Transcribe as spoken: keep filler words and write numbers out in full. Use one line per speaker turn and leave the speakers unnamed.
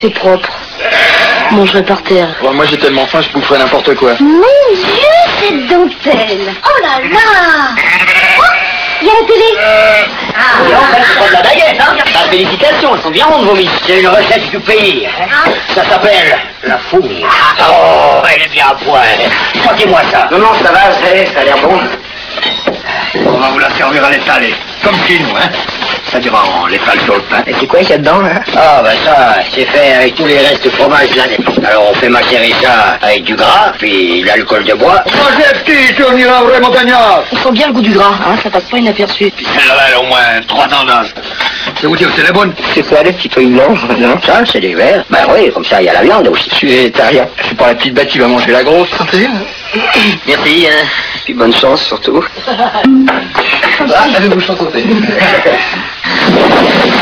C'est propre. Je mangerai par terre.
Bon, moi j'ai tellement faim, je boufferai n'importe quoi.
Mon Dieu, cette dentelle! Oh là là! Oh, il y a la télé!
Euh... Ah, oui, en fait, c'est pas de la baguette, hein? Ah, félicitations, elles sont bien rondes, vos miches. C'est une recette du pays. Hein? Ça s'appelle la fouille. Oh, elle est bien à point. Croquez-moi ça. Non, non, ça va, ça, ça a l'air bon. On va vous la servir à l'étalé. Comme chez nous, hein? C'est-à-dire on l'étale sur le pain. Et c'est quoi qu'il y a dedans, là? Ah, bah ça, c'est fait avec tous les restes de fromage de l'année. Alors on fait macérer ça avec du gras, puis l'alcool de bois.
Mangez petit, on ira vrai montagnard.
Il faut bien le goût du gras, hein, ça passe pas inaperçu.
Puis celle-là, elle a au moins trois ans d'âge.
Je vais vous dire, c'est la bonne.
C'est quoi les petits trucs blancs, non? Ça, c'est des verres. Ben oui, comme ça, il y a la viande aussi.
Je suis végétarien. C'est pas la petite bête qui va manger la grosse.
Santé. Merci, hein. Puis bonne chance, surtout.
Ah, allez vous chanter.